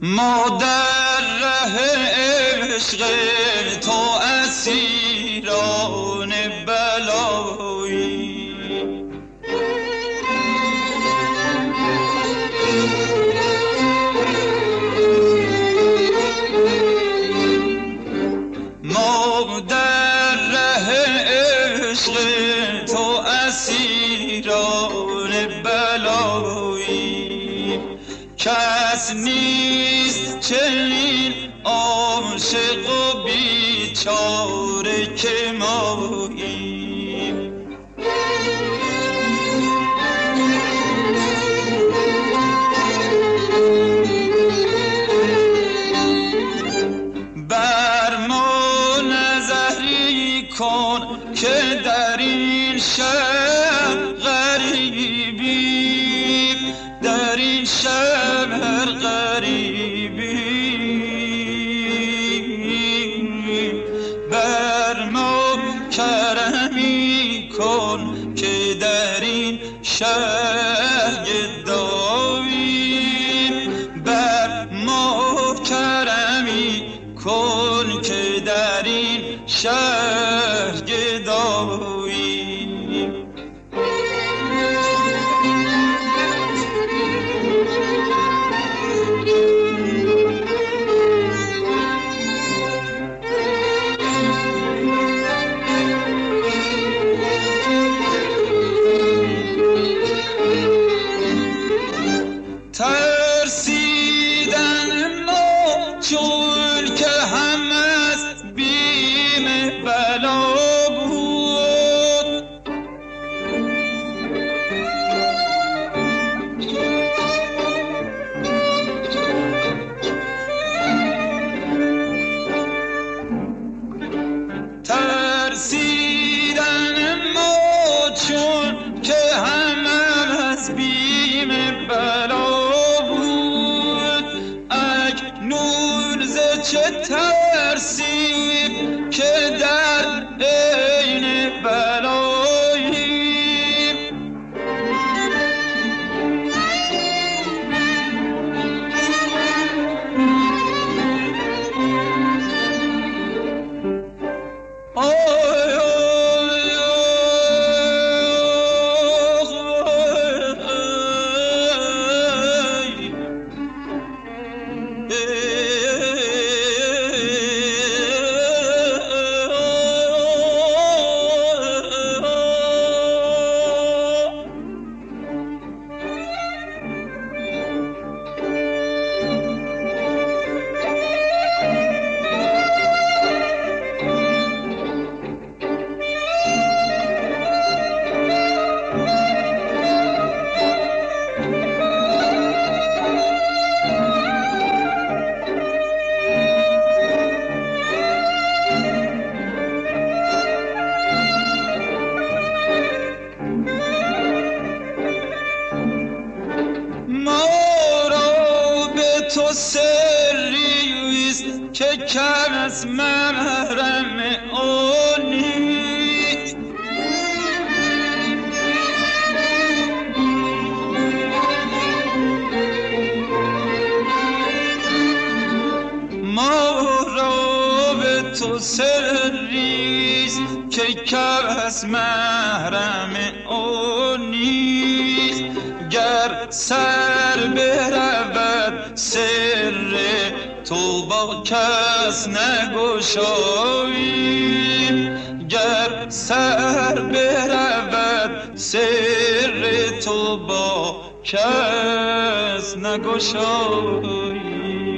ما در ره عشق تو اسیران بلایی، ما در ره عشق تو اسیران بلایی، کس نیست چنین عاشق و بیچاره که ماییم. بر ما نظری کن که در این شهر غریبی، در این شهر غریبی. بر ما کرمی کن که در این شهر گداییم، بر ما کرمی کن که در این شهر گداییم. ترسیدن ما چون که هم از بیم بلا بود، ترسیدن ما چون که هم از بیم بلا بود. اکنون ز چه ترسیم که در عین بلاییم. تو سریست که کس محرم آن نیست. ما را به تو سریست که کس محرم آن نیست. گر سر برود سر تو با کس نگشاییم، گر سر برود سر تو با کس نگشاییم.